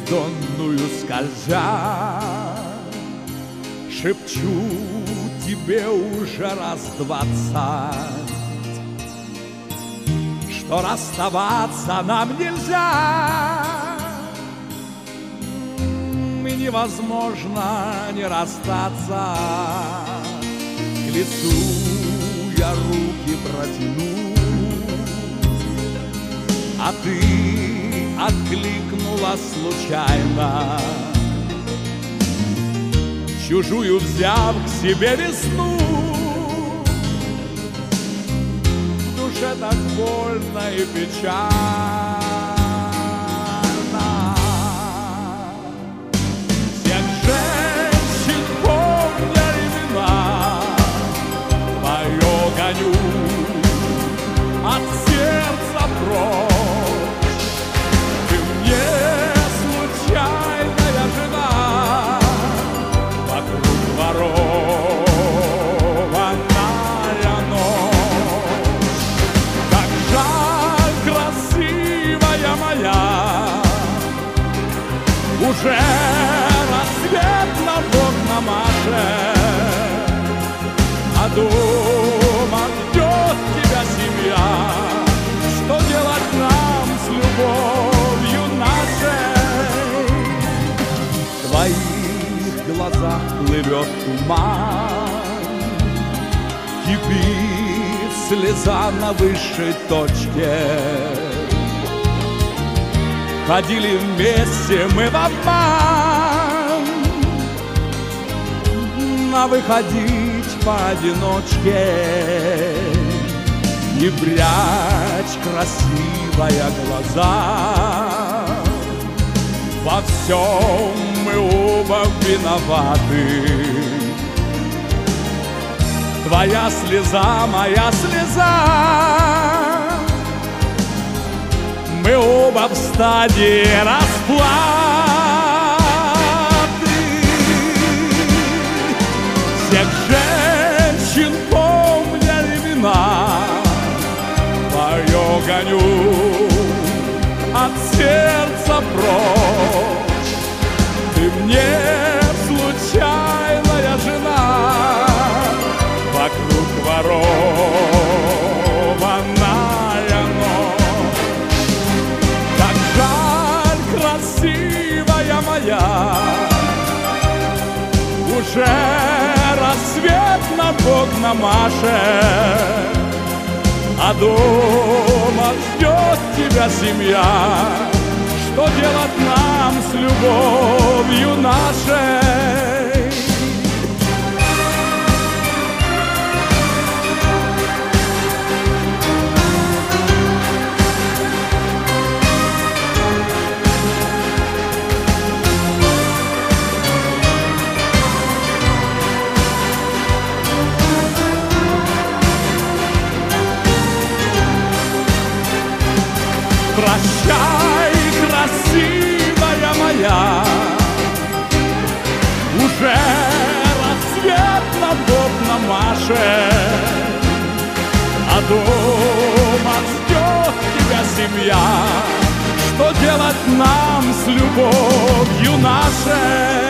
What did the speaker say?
бездонную скользя, шепчу тебе уже раз 20, что расставаться нам нельзя, и невозможно не расстаться. К лицу я руки протяну, а ты откликнула случайно, чужую взяв к себе весну. В душе так больно и печально. Всех женщин помня времена, твое гоню от сердца прочь. Ты мне случайная жена, вокруг ворованная ночь. Как жаль, красивая моя, уже рассвет на окна машет, а дома ждет тебя семья. Что делать нам с любовью нашей? В твоих глазах плывет туман, кипит слеза на высшей точке. Ходили вместе мы в обман, а выходить поодиночке. Не прячь, красивая, глаза, во всем мы оба виноваты. Твоя слеза, моя слеза, мы оба в стадии расплаты. Всех женщин помня имена, твое гоню от сердца прочь. Ты мне случайная жена, вокруг ворованная ночь. Как жаль, красивая моя, уже рассвет над окна машет, а дома ждет тебя семья. Что делать нам с любовью нашей? Прощай, красивая моя, уже рассвет над окном машет, а дома ждет тебя семья. Что делать нам с любовью нашей?